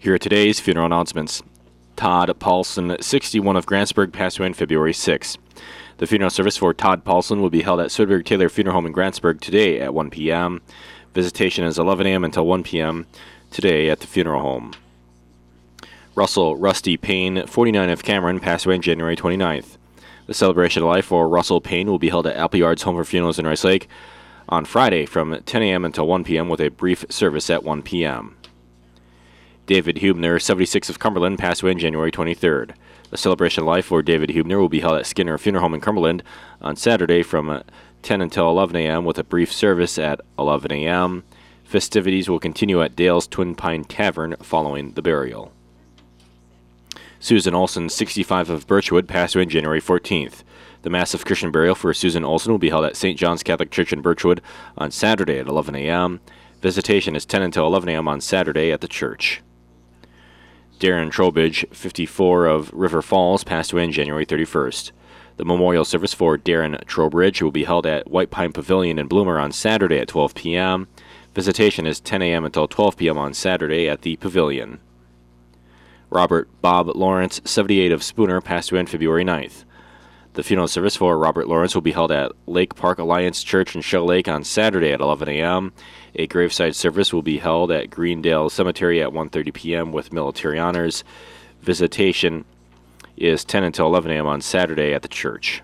Here are today's funeral announcements. Todd Paulson, 61 of Grantsburg, passed away on February 6. The funeral service for Todd Paulson will be held at Soderberg Taylor Funeral Home in Grantsburg today at 1 p.m. Visitation is 11 a.m. until 1 p.m. today at the funeral home. Russell Rusty Payne, 49 of Cameron, passed away on January 29th. The celebration of life for Russell Payne will be held at Appleyard's Home for Funerals in Rice Lake on Friday from 10 a.m. until 1 p.m. with a brief service at 1 p.m. David Hubner, 76 of Cumberland, passed away on January 23rd. The celebration of life for David Hubner will be held at Skinner Funeral Home in Cumberland on Saturday from 10 until 11 a.m. with a brief service at 11 a.m. Festivities will continue at Dale's Twin Pine Tavern following the burial. Susan Olson, 65 of Birchwood, passed away on January 14th. The massive Christian burial for Susan Olson will be held at St. John's Catholic Church in Birchwood on Saturday at 11 a.m. Visitation is 10 until 11 a.m. on Saturday at the church. Darren Trowbridge, 54 of River Falls, passed away on January 31st. The memorial service for Darren Trowbridge will be held at White Pine Pavilion in Bloomer on Saturday at 12 p.m. Visitation is 10 a.m. until 12 p.m. on Saturday at the Pavilion. Robert Bob Lawrence, 78 of Spooner, passed away on February 9th. The funeral service for Robert Lawrence will be held at Lake Park Alliance Church in Shell Lake on Saturday at 11 a.m. A graveside service will be held at Greendale Cemetery at 1:30 p.m. with military honors. Visitation is 10 until 11 a.m. on Saturday at the church.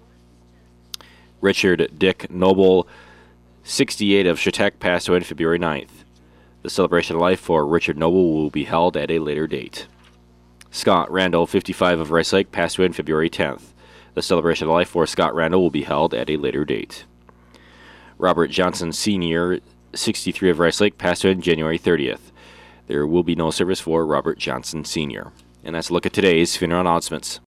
Richard Dick Noble, 68 of Chautauqua, passed away on February 9th. The celebration of life for Richard Noble will be held at a later date. Scott Randall, 55 of Rice Lake, passed away on February 10th. The celebration of life for Scott Randall will be held at a later date. Robert Johnson Sr., 63 of Rice Lake, passed away on January 30th. There will be no service for Robert Johnson Sr. And that's a look at today's funeral announcements.